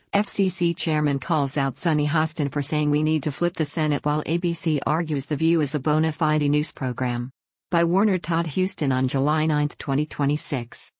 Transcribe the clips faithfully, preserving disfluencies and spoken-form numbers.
F C C chairman calls out Sunny Hostin for saying we need to flip the Senate, while A B C argues The View is a bona fide news program. By Warner Todd Huston on July ninth, twenty twenty-six.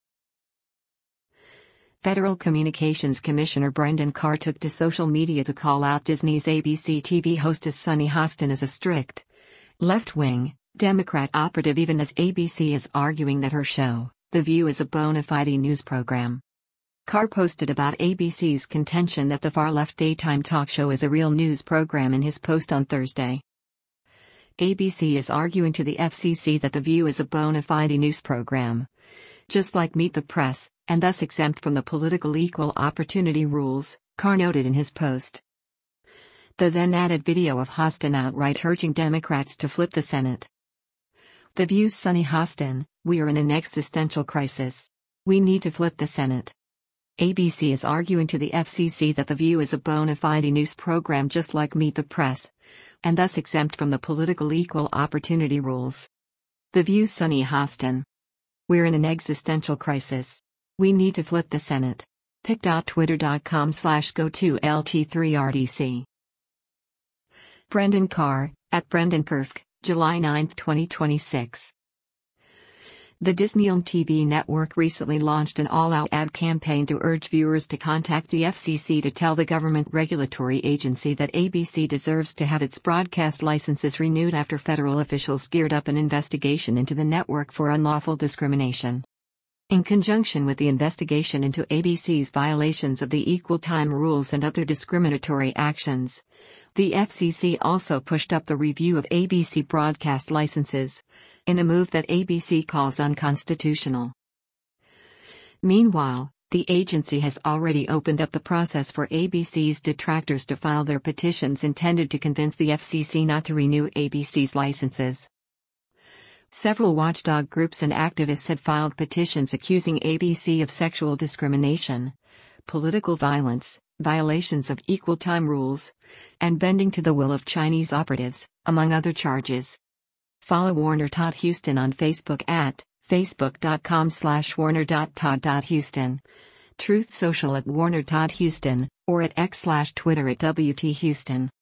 Federal Communications Commissioner Brendan Carr took to social media to call out Disney's A B C T V hostess Sunny Hostin as a strict, left-wing, Democrat operative, even as A B C is arguing that her show, The View, is a bona fide news program. Carr posted about A B C's contention that the far-left daytime talk show is a real news program in his post on Thursday. A B C is arguing to the F C C that The View is a bona fide news program, just like Meet the Press, and thus exempt from the political equal opportunity rules, Carr noted in his post. The then added video of Hostin outright urging Democrats to flip the Senate. The View's Sunny Hostin: "We are in an existential crisis. We need to flip the Senate." A B C is arguing to the F C C that The View is a bona fide news program just like Meet the Press, and thus exempt from the political equal opportunity rules. The View's Sunny Hostin: "We're in an existential crisis. We need to flip the Senate." pic dot twitter dot com slash go to L T three R D C. Brendan Carr, at Brendan Kerf, July ninth, twenty twenty-six. The Disney-owned T V network recently launched an all-out ad campaign to urge viewers to contact the F C C to tell the government regulatory agency that A B C deserves to have its broadcast licenses renewed after federal officials geared up an investigation into the network for unlawful discrimination. In conjunction with the investigation into A B C's violations of the equal time rules and other discriminatory actions, the F C C also pushed up the review of A B C broadcast licenses, in a move that A B C calls unconstitutional. Meanwhile, the agency has already opened up the process for A B C's detractors to file their petitions intended to convince the F C C not to renew A B C's licenses. Several watchdog groups and activists had filed petitions accusing A B C of sexual discrimination, political violence, violations of equal time rules, and bending to the will of Chinese operatives, among other charges. Follow Warner Todd Huston on Facebook at facebook dot com slash warner dot todd dot huston, Truth Social at Warner Todd Huston, or at X slash Twitter at W T Huston.